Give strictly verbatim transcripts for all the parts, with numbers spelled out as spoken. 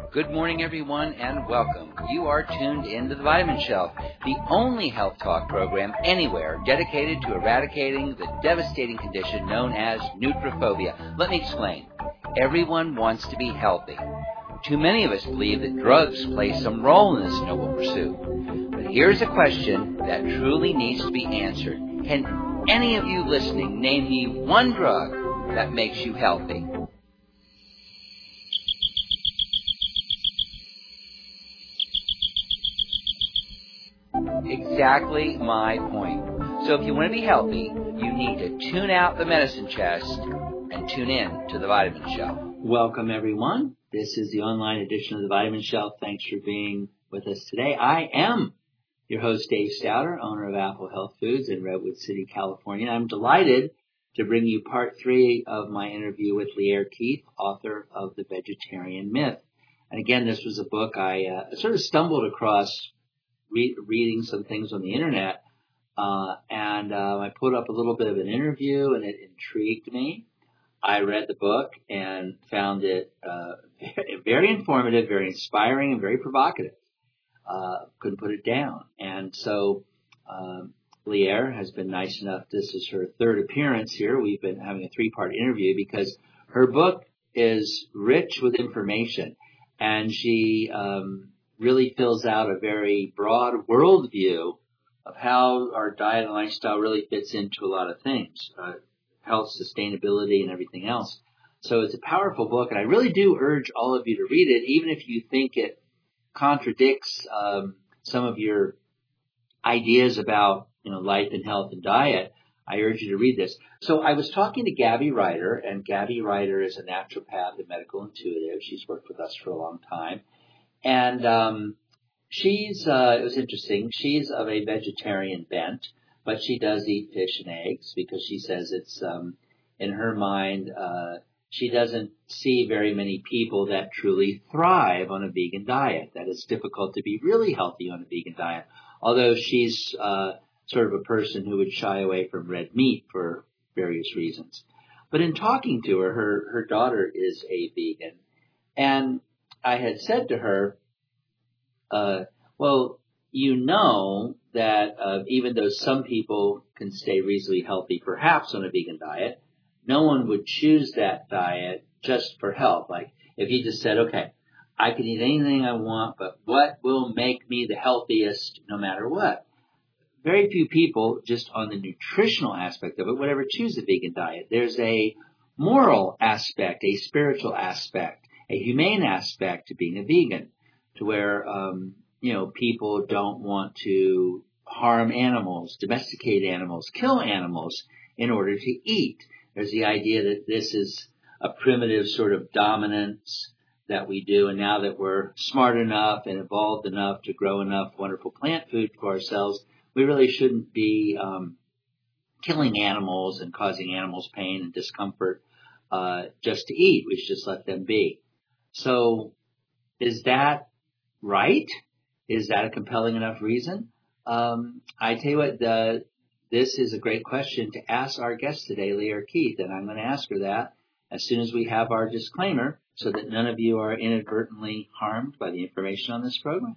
Good morning, everyone, and welcome. You are tuned into the Vitamin Shelf, the only health talk program anywhere dedicated to eradicating the devastating condition known as nutriphobia. Let me explain. Everyone wants to be healthy. Too many of us believe that drugs play some role in this noble pursuit. But here's a question that truly needs to be answered. Can any of you listening name me one drug that makes you healthy? Exactly my point. So if you want to be healthy, you need to tune out the medicine chest and tune in to the Vitamin Shelf. Welcome, everyone. This is the online edition of the Vitamin Shelf. Thanks for being with us today. I am your host, Dave Stouter, owner of Apple Health Foods in Redwood City, California. I'm delighted to bring you part three of my interview with Lierre Keith, author of The Vegetarian Myth. And again, this was a book I uh, sort of stumbled across Re- reading some things on the internet, uh, and uh, I put up a little bit of an interview, and it intrigued me. I read the book and found it uh, very informative, very inspiring, and very provocative. Uh, couldn't put it down. And so um, Lierre has been nice enough. This is her third appearance here. We've been having a three-part interview because her book is rich with information, and she um, really fills out a very broad worldview of how our diet and lifestyle really fits into a lot of things, uh, health, sustainability, and everything else. So it's a powerful book, and I really do urge all of you to read it, even if you think it contradicts um, some of your ideas about, you know, life and health and diet. I urge you to read this. So I was talking to Gabby Ryder, and Gabby Ryder is a naturopath and medical intuitive. She's worked with us for a long time. And um, she's, uh, it was interesting, she's of a vegetarian bent, but she does eat fish and eggs because she says it's, um, in her mind, uh, she doesn't see very many people that truly thrive on a vegan diet, that it's difficult to be really healthy on a vegan diet, although she's uh, sort of a person who would shy away from red meat for various reasons. But in talking to her, her, her daughter is a vegan, and I had said to her, uh, well, you know that uh, even though some people can stay reasonably healthy, perhaps on a vegan diet, no one would choose that diet just for health. Like if you just said, okay, I can eat anything I want, but what will make me the healthiest no matter what? Very few people, just on the nutritional aspect of it, would ever choose a vegan diet. There's a moral aspect, a spiritual aspect, a humane aspect to being a vegan, to where, um, you know, people don't want to harm animals, domesticate animals, kill animals in order to eat. There's the idea that this is a primitive sort of dominance that we do, and now that we're smart enough and evolved enough to grow enough wonderful plant food for ourselves, we really shouldn't be um, killing animals and causing animals pain and discomfort uh, just to eat. We should just let them be. So is that right? Is that a compelling enough reason? Um, I tell you what, the, this is a great question to ask our guest today, Lierre Keith, and I'm going to ask her that as soon as we have our disclaimer so that none of you are inadvertently harmed by the information on this program.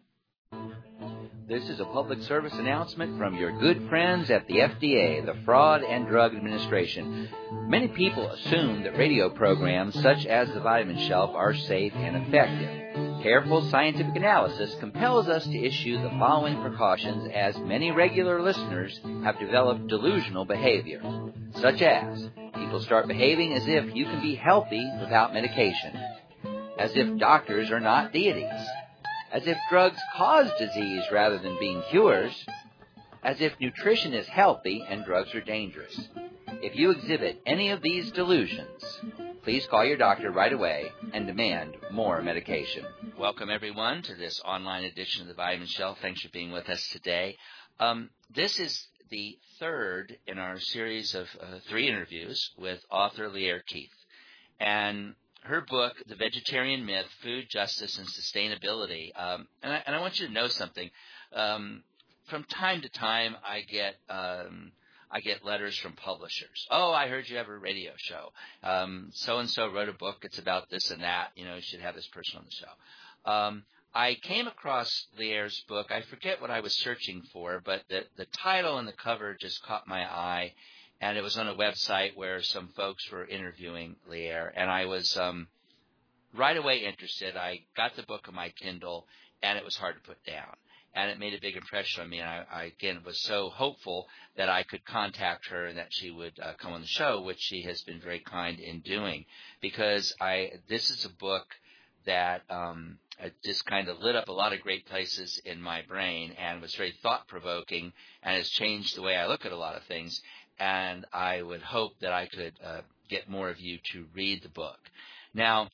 This is a public service announcement from your good friends at the F D A, the Fraud and Drug Administration. Many people assume that radio programs such as the Vitamin Shelf are safe and effective. Careful scientific analysis compels us to issue the following precautions, as many regular listeners have developed delusional behavior, such as people start behaving as if you can be healthy without medication, as if doctors are not deities, as if drugs cause disease rather than being cures, as if nutrition is healthy and drugs are dangerous. If you exhibit any of these delusions, please call your doctor right away and demand more medication. Welcome, everyone, to this online edition of the Vitamin Shelf. Thanks for being with us today. Um, this is the third in our series of uh, three interviews with author Lierre Keith. And her book, The Vegetarian Myth, Food, Justice, and Sustainability. Um, and, I, and I want you to know something. Um, from time to time, I get um, I get letters from publishers. Oh, I heard you have a radio show. Um, so-and-so wrote a book. It's about this and that. You know, you should have this person on the show. Um, I came across Lierre's book. I forget what I was searching for, but the, the title and the cover just caught my eye, and it was on a website where some folks were interviewing Lierre, and I was um, right away interested. I got the book on my Kindle, and it was hard to put down, and it made a big impression on me, and I, I again, was so hopeful that I could contact her and that she would uh, come on the show, which she has been very kind in doing, because I this is a book that um, just kind of lit up a lot of great places in my brain and was very thought-provoking and has changed the way I look at a lot of things. And I would hope that I could uh, get more of you to read the book. Now,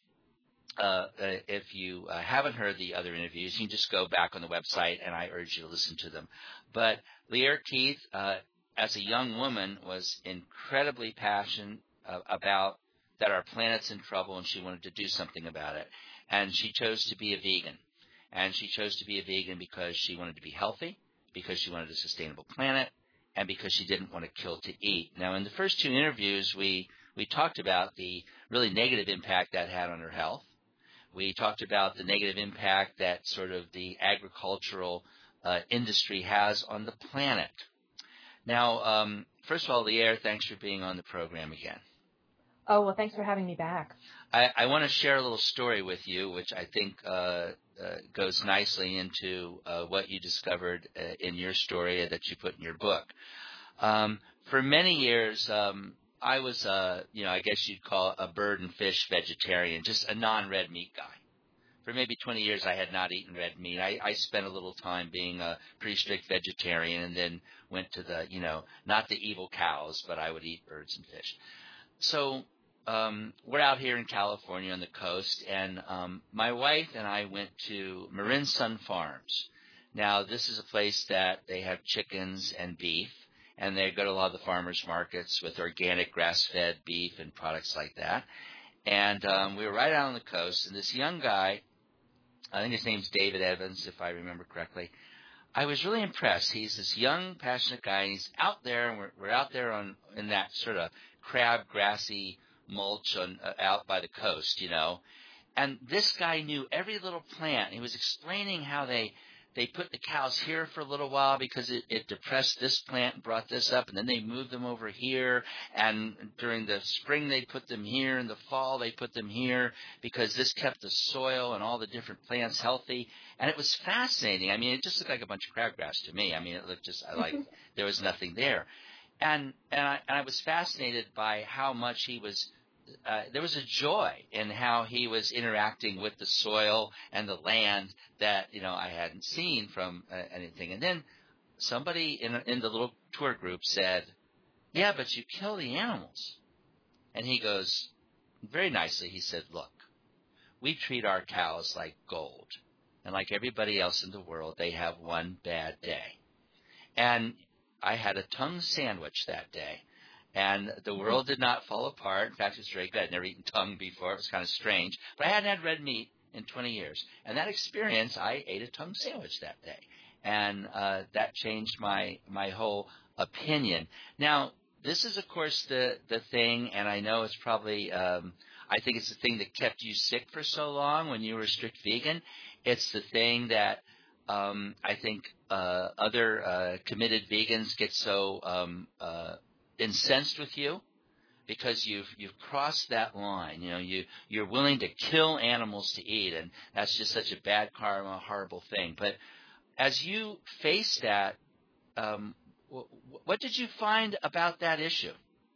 uh, if you uh, haven't heard the other interviews, you can just go back on the website, and I urge you to listen to them. But Lierre Keith, uh, as a young woman, was incredibly passionate uh, about that our planet's in trouble, and she wanted to do something about it. And she chose to be a vegan. And she chose to be a vegan because she wanted to be healthy, because she wanted a sustainable planet, and because she didn't want to kill to eat. Now, in the first two interviews, we, we talked about the really negative impact that had on her health. We talked about the negative impact that sort of the agricultural uh, industry has on the planet. Now, um, first of all, Lierre, thanks for being on the program again. Oh, well, thanks for having me back. I, I want to share a little story with you, which I think uh, uh, goes nicely into uh, what you discovered uh, in your story that you put in your book. Um, for many years, um, I was, uh, you know, I guess you'd call a bird and fish vegetarian, just a non-red meat guy. For maybe twenty years, I had not eaten red meat. I, I spent a little time being a pretty strict vegetarian and then went to the, you know, not the evil cows, but I would eat birds and fish. So Um, we're out here in California on the coast, and um, my wife and I went to Marin Sun Farms. Now, this is a place that they have chickens and beef, and they go to a lot of the farmers markets with organic grass-fed beef and products like that. And um, we were right out on the coast, and this young guy, I think his name's David Evans, if I remember correctly, I was really impressed. He's this young, passionate guy, and he's out there, and we're, we're out there on in that sort of crab, grassy mulch on, uh, out by the coast, you know. And this guy knew every little plant. He was explaining how they they put the cows here for a little while because it, it depressed this plant and brought this up, and then they moved them over here. And during the spring, they put them here. In the fall, they put them here because this kept the soil and all the different plants healthy. And it was fascinating. I mean, it just looked like a bunch of crabgrass to me. I mean, it looked just I like there was nothing there. And and I, and I was fascinated by how much he was Uh, there was a joy in how he was interacting with the soil and the land that, you know, I hadn't seen from uh, anything. And then somebody in, in the little tour group said, yeah, but you kill the animals. And he goes, very nicely, he said, look, we treat our cows like gold. And like everybody else in the world, they have one bad day. And I had a tongue sandwich that day. And the world did not fall apart. In fact, it was very good. I'd never eaten tongue before. It was kind of strange. But I hadn't had red meat in twenty years. And that experience, I ate a tongue sandwich that day. And uh, that changed my, my whole opinion. Now, this is, of course, the, the thing, and I know it's probably, um, I think it's the thing that kept you sick for so long when you were a strict vegan. It's the thing that um, I think uh, other uh, committed vegans get so um, uh, incensed with you because you've you've crossed that line. You know, you you're willing to kill animals to eat, and that's just such a bad karma, horrible thing. But as you face that, um, w- what did you find about that issue?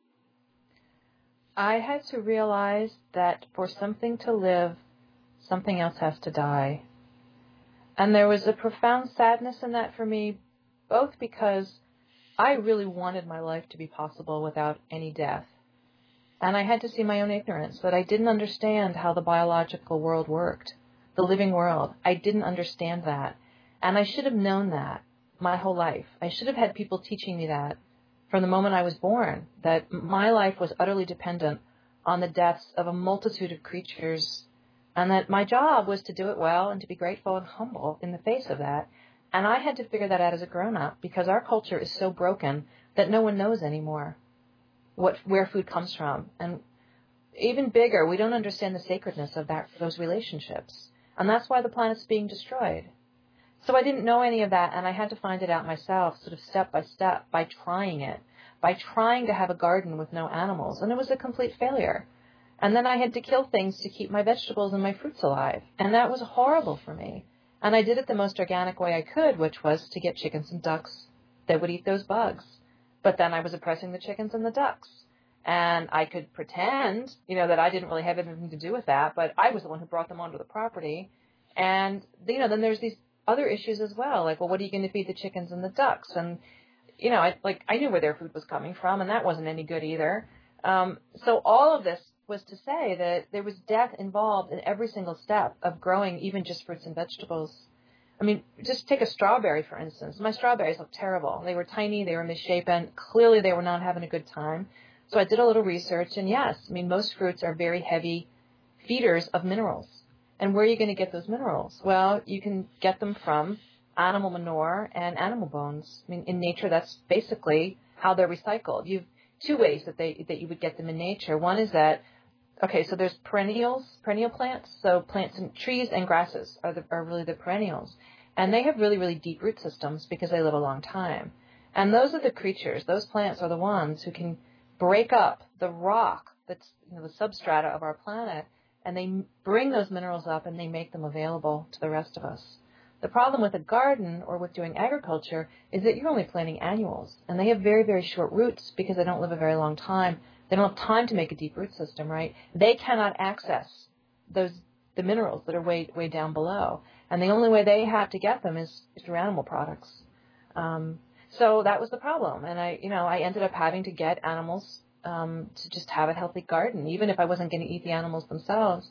I had to realize that for something to live, something else has to die. And there was a profound sadness in that for me, both because I really wanted my life to be possible without any death. And I had to see my own ignorance, that I didn't understand how the biological world worked, the living world. I didn't understand that. And I should have known that my whole life. I should have had people teaching me that from the moment I was born, that my life was utterly dependent on the deaths of a multitude of creatures, and that my job was to do it well and to be grateful and humble in the face of that. And I had to figure that out as a grown-up because our culture is so broken that no one knows anymore what where food comes from. And even bigger, we don't understand the sacredness of that those relationships. And that's why the planet's being destroyed. So I didn't know any of that, and I had to find it out myself, sort of step by step, by trying it, by trying to have a garden with no animals. And it was a complete failure. And then I had to kill things to keep my vegetables and my fruits alive. And that was horrible for me. And I did it the most organic way I could, which was to get chickens and ducks that would eat those bugs. But then I was oppressing the chickens and the ducks. And I could pretend, you know, that I didn't really have anything to do with that, but I was the one who brought them onto the property. And, you know, then there's these other issues as well, like, well, what are you going to feed the chickens and the ducks? And, you know, I, like, I knew where their food was coming from, and that wasn't any good either. Um, so all of this was to say that there was death involved in every single step of growing even just fruits and vegetables. I mean, just take a strawberry, for instance. My strawberries looked terrible. They were tiny, they were misshapen. Clearly they were not having a good time. So I did a little research, and yes, I mean, most fruits are very heavy feeders of minerals. And where are you going to get those minerals? Well, you can get them from animal manure and animal bones. I mean, in nature, that's basically how they're recycled. You've two ways that they that you would get them in nature. One is that, okay, so there's perennials, perennial plants. So plants and trees and grasses are the, are really the perennials. And they have really, really deep root systems because they live a long time. And those are the creatures, those plants are the ones who can break up the rock that's, you know, the substrata of our planet, and they bring those minerals up and they make them available to the rest of us. The problem with a garden or with doing agriculture is that you're only planting annuals, and they have very, very short roots because they don't live a very long time. They don't have time to make a deep root system, right? They cannot access those the minerals that are way way down below, and the only way they have to get them is, is through animal products. Um, so that was the problem, and I, you know, I ended up having to get animals Um, to just have a healthy garden, even if I wasn't going to eat the animals themselves.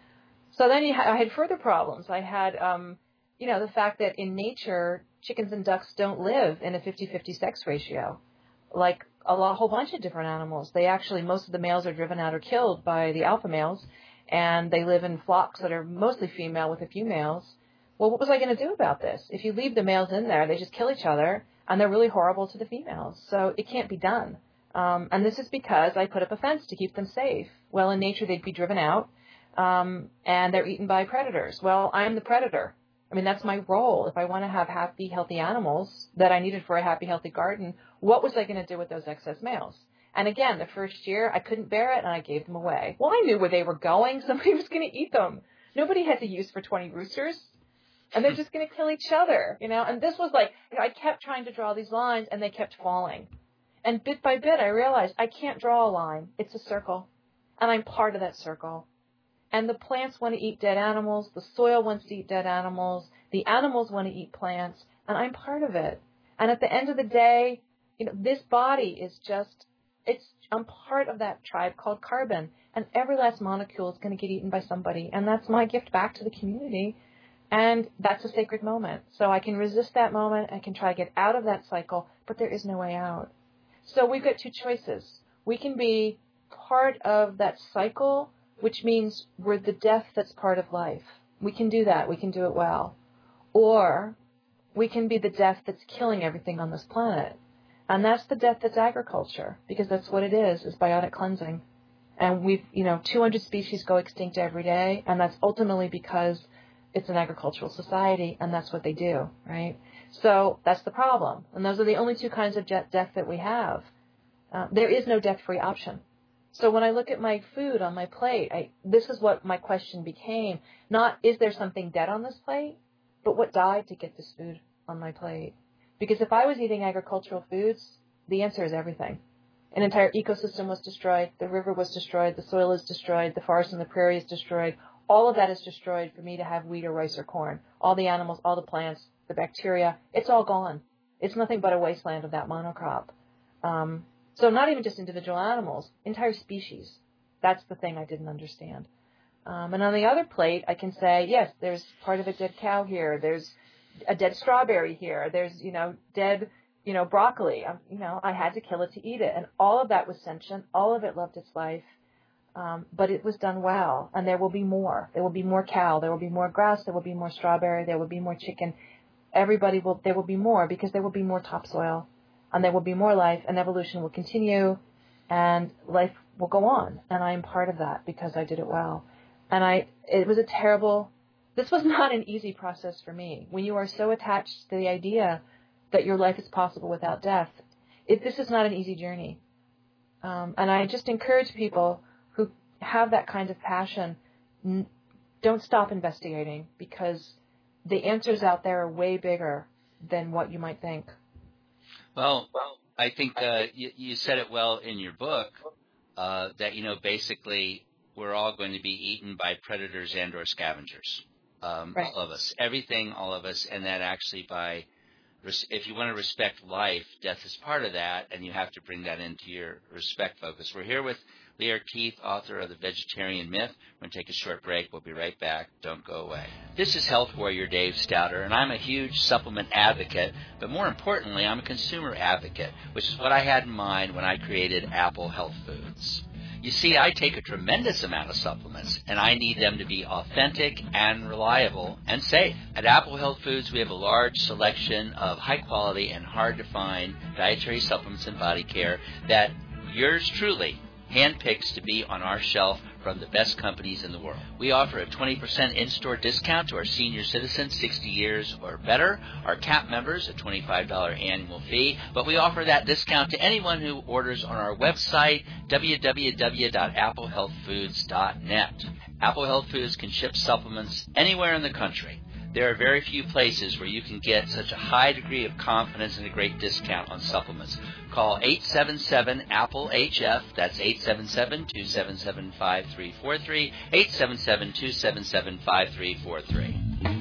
So then you ha- I had further problems. I had, um, you know, the fact that in nature, chickens and ducks don't live in a fifty-fifty sex ratio, like a, lot, a whole bunch of different animals. They actually, most of the males are driven out or killed by the alpha males, and they live in flocks that are mostly female with a few males. Well, what was I going to do about this? If you leave the males in there, they just kill each other, and they're really horrible to the females. So it can't be done. Um, and this is because I put up a fence to keep them safe. Well, in nature, they'd be driven out, um, and they're eaten by predators. Well, I'm the predator. I mean, that's my role. If I want to have happy, healthy animals that I needed for a happy, healthy garden, what was I going to do with those excess males? And again, the first year, I couldn't bear it, and I gave them away. Well, I knew where they were going. Somebody was going to eat them. Nobody had the use for twenty roosters. And they're just going to kill each other, you know. And this was like, you know, I kept trying to draw these lines, and they kept falling. And bit by bit, I realized I can't draw a line. It's a circle. And I'm part of that circle. And the plants want to eat dead animals. The soil wants to eat dead animals. The animals want to eat plants. And I'm part of it. And at the end of the day, you know, this body is just, it's, I'm part of that tribe called carbon. And every last molecule is going to get eaten by somebody. And that's my gift back to the community. And that's a sacred moment. So I can resist that moment. I can try to get out of that cycle. But there is no way out. So we've got two choices. We can be part of that cycle, which means we're the death that's part of life. We can do that. We can do it well. Or we can be the death that's killing everything on this planet. And that's the death that's agriculture, because that's what it is, is biotic cleansing. And we've, you know, two hundred species go extinct every day, and that's ultimately because it's an agricultural society, and that's what they do, right? So that's the problem. And those are the only two kinds of death that we have. Uh, there is no death-free option. So when I look at my food on my plate, I, this is what my question became. Not, is there something dead on this plate? But what died to get this food on my plate? Because if I was eating agricultural foods, the answer is everything. An entire ecosystem was destroyed. The river was destroyed. The soil is destroyed. The forest and the prairie is destroyed. All of that is destroyed for me to have wheat or rice or corn. All the animals, all the plants, the bacteria, it's all gone. It's nothing but a wasteland of that monocrop. Um, so not even just individual animals, entire species. That's the thing I didn't understand. Um, and on the other plate, I can say, yes, there's part of a dead cow here. There's a dead strawberry here. There's, you know, dead, you know, broccoli. Um, you know, I had to kill it to eat it. And all of that was sentient. All of it loved its life. Um, but it was done well. And there will be more. There will be more cow. There will be more grass. There will be more strawberry. There will be more chicken. Everybody will, there will be more because there will be more topsoil. And there will be more life. And evolution will continue. And life will go on. And I am part of that because I did it well. And I, it was a terrible, this was not an easy process for me. When you are so attached to the idea that your life is possible without death, it, this is not an easy journey. Um, and I just encourage people who have that kind of passion, n- don't stop investigating, because the answers out there are way bigger than what you might think. Well, I think uh, you, you said it well in your book, uh, that, you know, basically we're all going to be eaten by predators and or scavengers, um, Right. all of us, everything, all of us, and that actually by, if you want to respect life, death is part of that, and you have to bring that into your respect focus. We're here with Lierre Keith, author of The Vegetarian Myth. We're going to take a short break. We'll be right back. Don't go away. This is Health Warrior Dave Stouter, and I'm a huge supplement advocate, but more importantly, I'm a consumer advocate, which is what I had in mind when I created Apple Health Foods. You see, I take a tremendous amount of supplements, and I need them to be authentic and reliable and safe. At Apple Health Foods, we have a large selection of high-quality and hard-to-find dietary supplements and body care that yours truly handpicks to be on our shelf from the best companies in the world. We offer a twenty percent in-store discount to our senior citizens, sixty years or better, our C A P members, a twenty-five dollars annual fee, but we offer that discount to anyone who orders on our website, w w w dot apple health foods dot net. Apple Health Foods can ship supplements anywhere in the country. There are very few places where you can get such a high degree of confidence and a great discount on supplements. Call eight seven seven APPLE H F, that's eight seven seven, two seven seven, five three four three, eight seven seven, two seven seven, five three four three.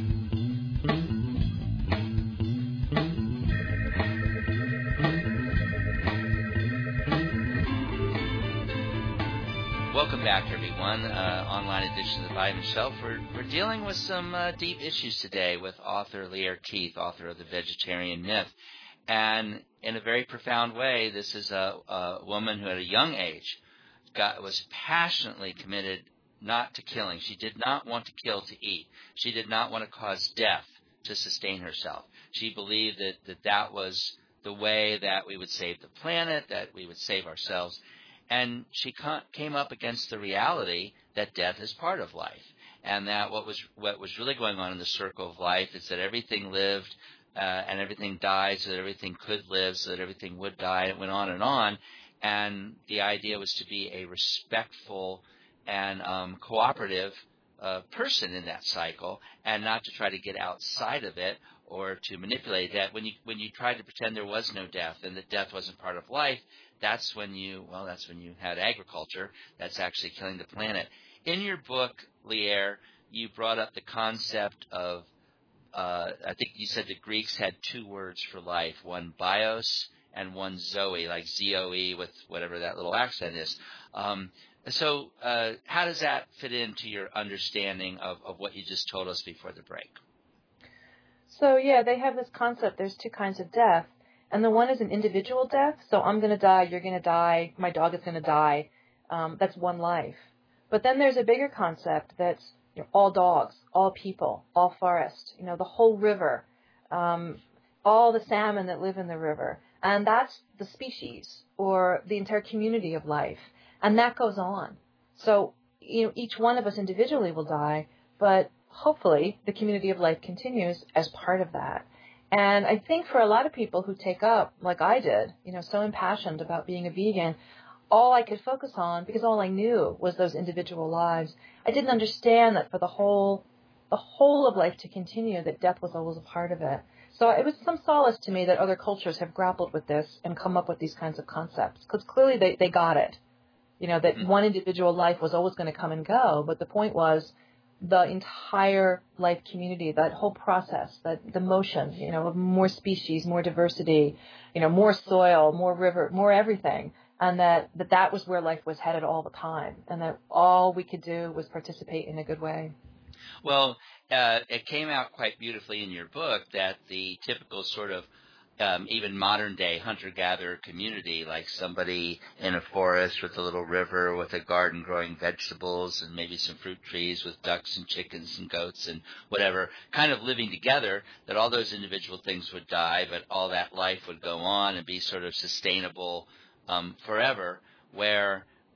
Welcome back, everyone. Uh, online edition of the Vitamin Shelf. We're, we're dealing with some uh, deep issues today with author Lierre Keith, author of The Vegetarian Myth. And in a very profound way, this is a, a woman who at a young age got was passionately committed not to killing. She did not want to kill to eat. She did not want to cause death to sustain herself. She believed that that, that was the way that we would save the planet, that we would save ourselves. And she came up against the reality that death is part of life, and that what was what was really going on in the circle of life is that everything lived uh, and everything died, so that everything could live, so that everything would die. It went on and on, and the idea was to be a respectful and um, cooperative uh, person in that cycle, and not to try to get outside of it or to manipulate that. When you when you tried to pretend there was no death and that death wasn't part of life, that's when you, well, that's when you had agriculture that's actually killing the planet. In your book, Lierre, you brought up the concept of, uh, I think you said the Greeks had two words for life, one bios and one zoe, like Z O E with whatever that little accent is. Um, so uh, how does that fit into your understanding of, of what you just told us before the break? So, yeah, they have this concept, there's two kinds of death. And the one is an individual death, so I'm going to die, you're going to die, my dog is going to die. Um, that's one life. But then there's a bigger concept that's, you know, all dogs, all people, all forest, you know, the whole river, um, all the salmon that live in the river. And that's the species or the entire community of life. And that goes on. So, you know, each one of us individually will die, but hopefully the community of life continues as part of that. And I think for a lot of people who take up, like I did, you know, so impassioned about being a vegan, all I could focus on, because all I knew was those individual lives, I didn't understand that for the whole, the whole of life to continue, that death was always a part of it. So it was some solace to me that other cultures have grappled with this and come up with these kinds of concepts, because clearly they, they got it. You know, that one individual life was always going to come and go, but the point was, the entire life community, that whole process, that the motion, you know, of more species, more diversity, you know, more soil, more river, more everything, and that, that that was where life was headed all the time, and that all we could do was participate in a good way. Well, uh, it came out quite beautifully in your book that the typical sort of Um, even modern-day hunter-gatherer community, like somebody in a forest with a little river with a garden growing vegetables and maybe some fruit trees with ducks and chickens and goats and whatever, kind of living together, that all those individual things would die, but all that life would go on and be sort of sustainable um, forever, where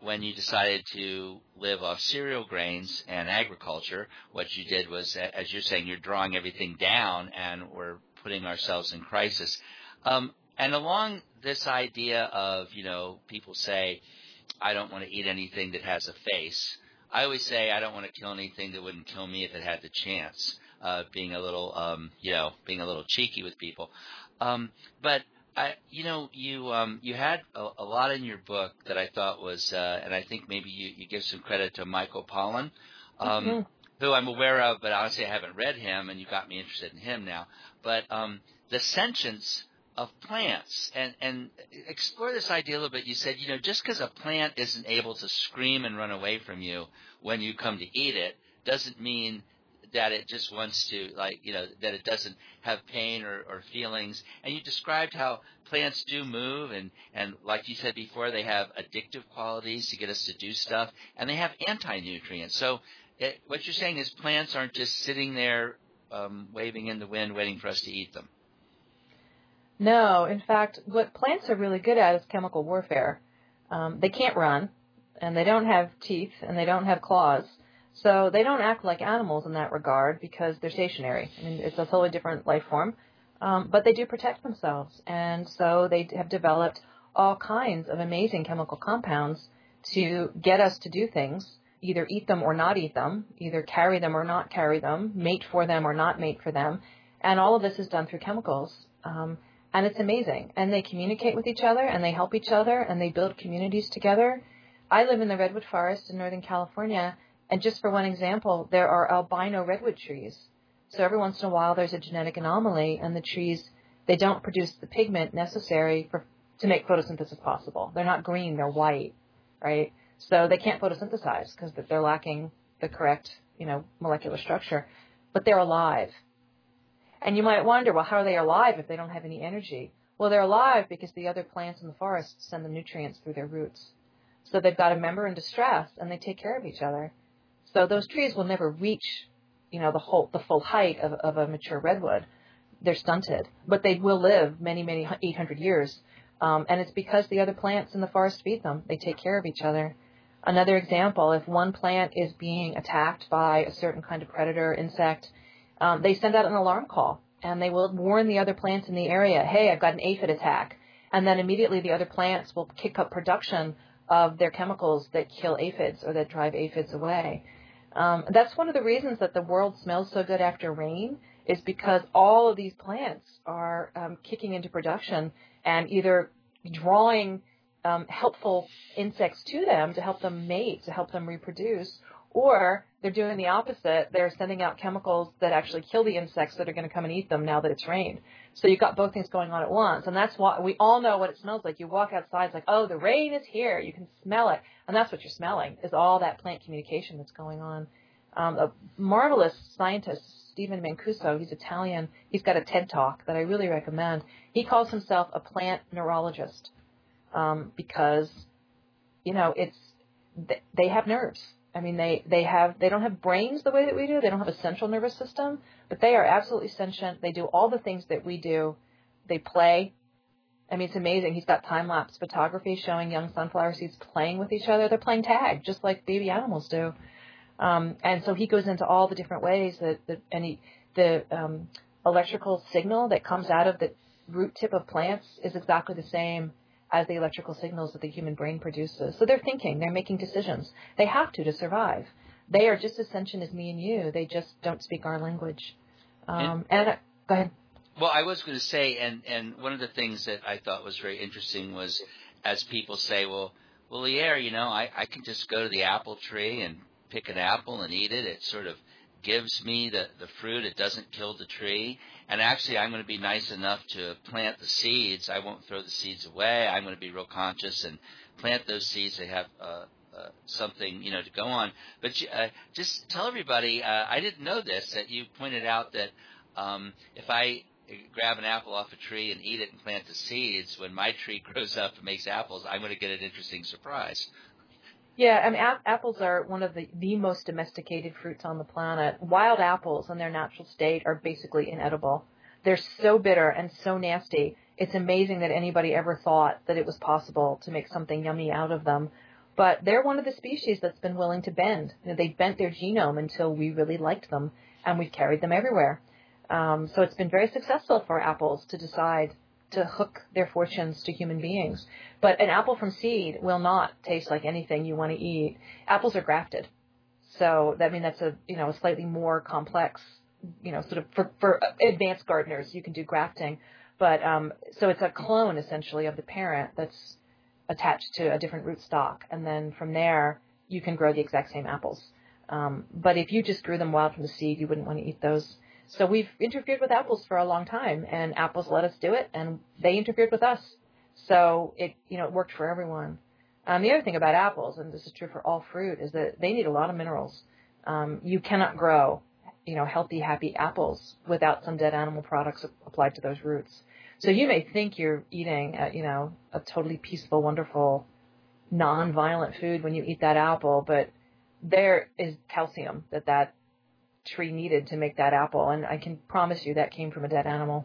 when you decided to live off cereal grains and agriculture, what you did was, as you're saying, you're drawing everything down and we're putting ourselves in crisis. Um, and along this idea of, you know, people say, I don't want to eat anything that has a face. I always say I don't want to kill anything that wouldn't kill me if it had the chance, uh, being a little, um, you know, being a little cheeky with people. Um, but I, you know, you um, you had a, a lot in your book that I thought was, uh, and I think maybe you, you give some credit to Michael Pollan, um, mm-hmm. who I'm aware of, but honestly I haven't read him, and you got me interested in him now. But um, the sentience of plants, and, and explore this idea a little bit. You said, you know, just because a plant isn't able to scream and run away from you when you come to eat it doesn't mean that it just wants to, like, you know, that it doesn't have pain or, or feelings. And you described how plants do move, and, and like you said before, they have addictive qualities to get us to do stuff, and they have anti-nutrients. So it, what you're saying is plants aren't just sitting there um, waving in the wind waiting for us to eat them. No, in fact, what plants are really good at is chemical warfare. Um, they can't run, and they don't have teeth, and they don't have claws. So they don't act like animals in that regard because they're stationary. I mean, it's a totally different life form. Um, but they do protect themselves. And so they have developed all kinds of amazing chemical compounds to get us to do things, either eat them or not eat them, either carry them or not carry them, mate for them or not mate for them. And all of this is done through chemicals. Um, and it's amazing. And they communicate with each other, and they help each other, and they build communities together. I live in the redwood forest in Northern California. And just for one example, there are albino redwood trees. So every once in a while there's a genetic anomaly, and the trees, they don't produce the pigment necessary for to make photosynthesis possible. They're not green, they're white, right? So they can't photosynthesize because they're lacking the correct, you know, molecular structure. But they're alive. And you might wonder, well, how are they alive if they don't have any energy? Well, they're alive because the other plants in the forest send them nutrients through their roots. So they've got a member in distress, and they take care of each other. So those trees will never reach, you know, the whole, the full height of, of a mature redwood. They're stunted, but they will live many, many eight hundred years. Um, and it's because the other plants in the forest feed them. They take care of each other. Another example, if one plant is being attacked by a certain kind of predator, insect, um, they send out an alarm call, and they will warn the other plants in the area, hey, I've got an aphid attack. And then immediately the other plants will kick up production of their chemicals that kill aphids or that drive aphids away. Um, that's one of the reasons that the world smells so good after rain, is because all of these plants are um, kicking into production and either drawing um, helpful insects to them to help them mate, to help them reproduce, or they're doing the opposite. They're sending out chemicals that actually kill the insects that are going to come and eat them now that it's rained. So you've got both things going on at once. And that's why we all know what it smells like. You walk outside, it's like, oh, the rain is here. You can smell it. And that's what you're smelling, is all that plant communication that's going on. Um, a marvelous scientist, Stephen Mancuso, he's Italian. He's got a TED Talk that I really recommend. He calls himself a plant neurologist um, because, you know, it's they have nerves. I mean, they, they have they don't have brains the way that we do. They don't have a central nervous system, but they are absolutely sentient. They do all the things that we do. They play. I mean, it's amazing. He's got time-lapse photography showing young sunflower seeds playing with each other. They're playing tag, just like baby animals do. Um, and so he goes into all the different ways that, that any the um, electrical signal that comes out of the root tip of plants is exactly the same as the electrical signals that the human brain produces. So they're thinking, they're making decisions. They have to to survive. They are just as sentient as me and you. They just don't speak our language. Um, and, and uh, go ahead. Well, I was going to say, and, and one of the things that I thought was very interesting was, as people say, well, well, yeah, you know, I, I can just go to the apple tree and pick an apple and eat it. It sort of gives me the, the fruit. It doesn't kill the tree. And actually, I'm going to be nice enough to plant the seeds. I won't throw the seeds away. I'm going to be real conscious and plant those seeds. They have uh, uh, something, you know, to go on. But uh, just tell everybody, uh, I didn't know this, that you pointed out that um, if I grab an apple off a tree and eat it and plant the seeds, when my tree grows up and makes apples, I'm going to get an interesting surprise. Yeah, I mean, ap- apples are one of the, the most domesticated fruits on the planet. Wild apples in their natural state are basically inedible. They're so bitter and so nasty. It's amazing that anybody ever thought that it was possible to make something yummy out of them. But they're one of the species that's been willing to bend. You know, they bent their genome until we really liked them, and we've carried them everywhere. Um, so it's been very successful for apples to decide to hook their fortunes to human beings. But an apple from seed will not taste like anything you want to eat. Apples are grafted. So that I mean that's a you know a slightly more complex, you know, sort of for, for advanced gardeners you can do grafting. But um, so it's a clone essentially of the parent that's attached to a different rootstock, and then from there you can grow the exact same apples. Um, but if you just grew them wild from the seed, you wouldn't want to eat those. So we've interfered with apples for a long time, and apples let us do it, and they interfered with us. So it, you know, it worked for everyone. Um, the other thing about apples, and this is true for all fruit, is that they need a lot of minerals. Um, you cannot grow, you know, healthy, happy apples without some dead animal products applied to those roots. So you may think you're eating, a, you know, a totally peaceful, wonderful, non-violent food when you eat that apple, but there is calcium that that tree needed to make that apple, and I can promise you that came from a dead animal.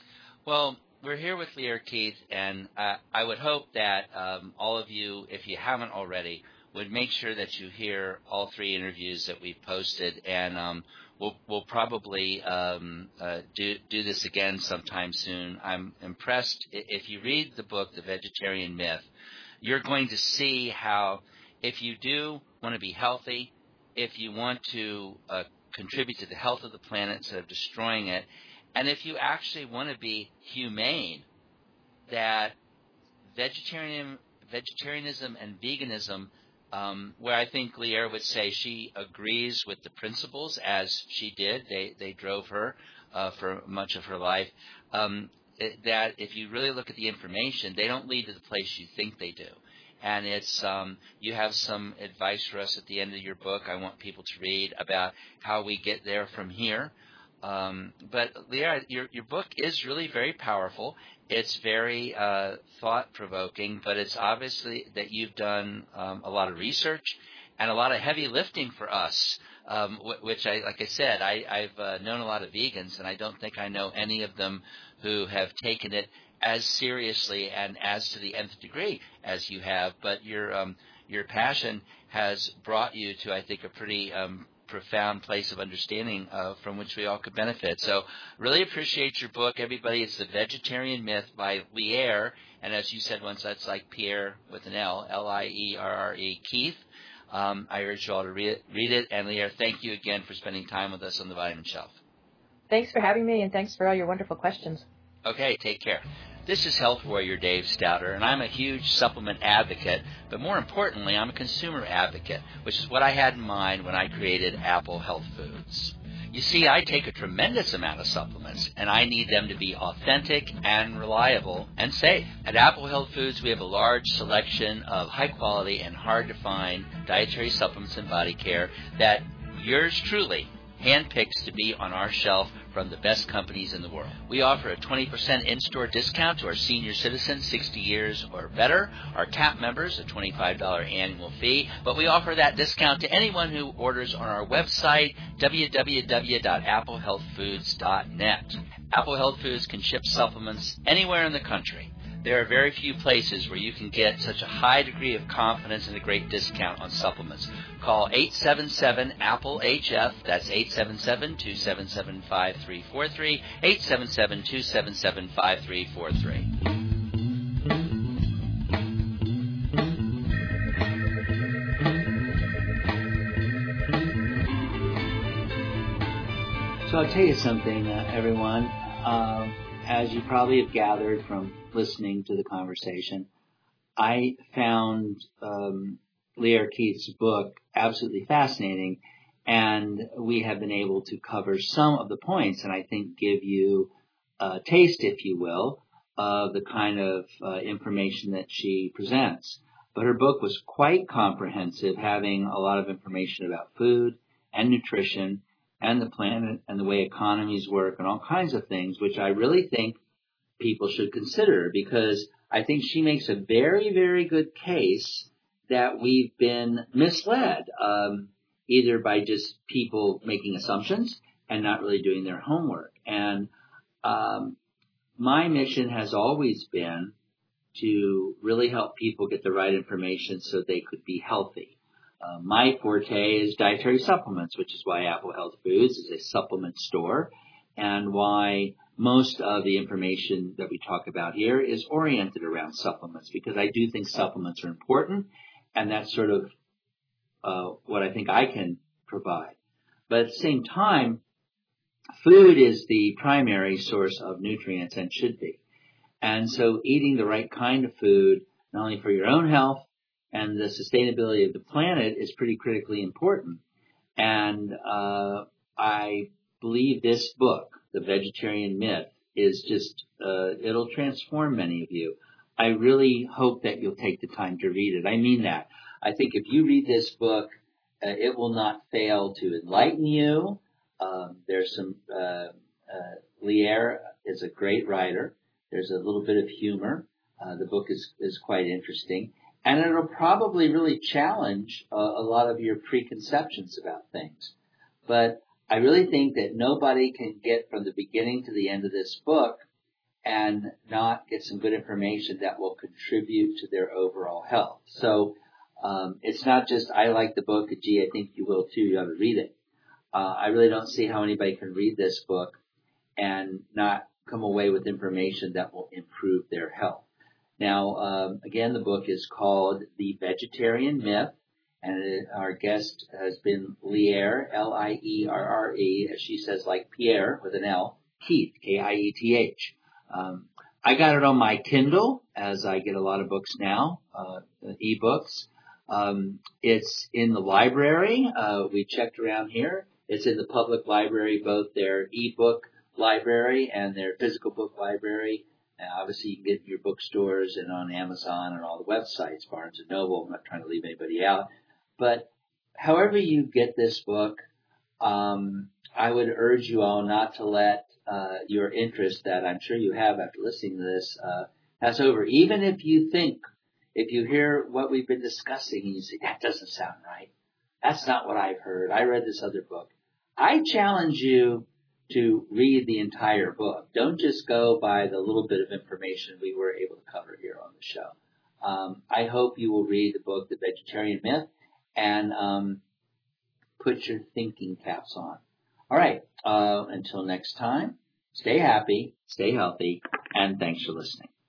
Well, we're here with Lierre Keith, and uh, I would hope that um, all of you, if you haven't already, would make sure that you hear all three interviews that we've posted, and um, we'll, we'll probably um, uh, do, do this again sometime soon. I'm impressed. If you read the book, The Vegetarian Myth, you're going to see how if you do want to be healthy, if you want to uh, contribute to the health of the planet instead of destroying it, and if you actually want to be humane, that vegetarian, vegetarianism and veganism, um, where I think Lierre would say she agrees with the principles as she did, they, they drove her uh, for much of her life, um, it, that if you really look at the information, they don't lead to the place you think they do. And it's um, you have some advice for us at the end of your book. I want people to read about how we get there from here. Um, but Lierre, your your book is really very powerful. It's very uh, thought-provoking, but it's obviously that you've done um, a lot of research and a lot of heavy lifting for us. Um, w- which I, like I said, I, I've uh, known a lot of vegans, and I don't think I know any of them who have taken it as seriously and as to the nth degree as you have, but your um, your passion has brought you to, I think, a pretty um, profound place of understanding uh, from which we all could benefit. So really appreciate your book, everybody. It's The Vegetarian Myth by Lierre, and as you said once, that's like Pierre with an L, L I E R R E, Keith. Um, I urge you all to read it, read it. And Lierre, thank you again for spending time with us on the Vitamin Shelf. Thanks for having me, and thanks for all your wonderful questions. Okay, take care. This is Health Warrior Dave Stouter, and I'm a huge supplement advocate, but more importantly, I'm a consumer advocate, which is what I had in mind when I created Apple Health Foods. You see, I take a tremendous amount of supplements, and I need them to be authentic and reliable and safe. At Apple Health Foods, we have a large selection of high-quality and hard-to-find dietary supplements and body care that yours truly handpicks to be on our shelf from the best companies in the world. We offer a twenty percent in-store discount to our senior citizens, sixty years or better. Our C A P members, a twenty-five dollars annual fee. But we offer that discount to anyone who orders on our website, w w w dot apple health foods dot net. Apple Health Foods can ship supplements anywhere in the country. There are very few places where you can get such a high degree of confidence and a great discount on supplements. Call eight seven seven, APPLE H F. That's eight seven seven, two seven seven, five three four three, eight seven seven, two seven seven, five three four three. So I'll tell you something, uh, everyone. Um, as you probably have gathered from listening to the conversation, I found um, Lierre Keith's book absolutely fascinating, and we have been able to cover some of the points and I think give you a taste, if you will, of the kind of uh, information that she presents. But her book was quite comprehensive, having a lot of information about food and nutrition and the planet and the way economies work and all kinds of things, which I really think people should consider, because I think she makes a very, very good case that we've been misled, um, either by just people making assumptions and not really doing their homework. And um, my mission has always been to really help people get the right information so they could be healthy. Uh, my forte is dietary supplements, which is why Apple Health Foods is a supplement store, and why most of the information that we talk about here is oriented around supplements, because I do think supplements are important, and that's sort of uh, what I think I can provide. But at the same time, food is the primary source of nutrients and should be. And so eating the right kind of food, not only for your own health and the sustainability of the planet, is pretty critically important. And uh, I believe this book, The Vegetarian Myth, is just, uh, it'll transform many of you. I really hope that you'll take the time to read it. I mean that. I think if you read this book, uh, it will not fail to enlighten you. Um, there's some, uh, uh, Lierre is a great writer. There's a little bit of humor. Uh, the book is, is quite interesting. And it'll probably really challenge uh, a lot of your preconceptions about things. But I really think that nobody can get from the beginning to the end of this book and not get some good information that will contribute to their overall health. So um, it's not just, I like the book, gee, I think you will too, you ought to read it. Uh, I really don't see how anybody can read this book and not come away with information that will improve their health. Now, um, again, the book is called The Vegetarian Myth, and it, our guest has been Lierre, L I E R R E, as she says, like Pierre with an L, Keith, K I E T H. Um, I got it on my Kindle, as I get a lot of books now, uh, e-books. Um, it's in the library. Uh, we checked around here. It's in the public library, both their e-book library and their physical book library. Now, obviously, you can get in your bookstores and on Amazon and all the websites, Barnes and Noble. I'm not trying to leave anybody out. But however you get this book, um, I would urge you all not to let uh, your interest that I'm sure you have after listening to this uh, pass over. Even if you think, if you hear what we've been discussing and you say, that doesn't sound right. That's not what I've heard. I read this other book. I challenge you to read the entire book. Don't just go by the little bit of information we were able to cover here on the show. Um, I hope you will read the book, The Vegetarian Myth, and um, put your thinking caps on. All right. Uh, until next time, stay happy, stay healthy, and thanks for listening.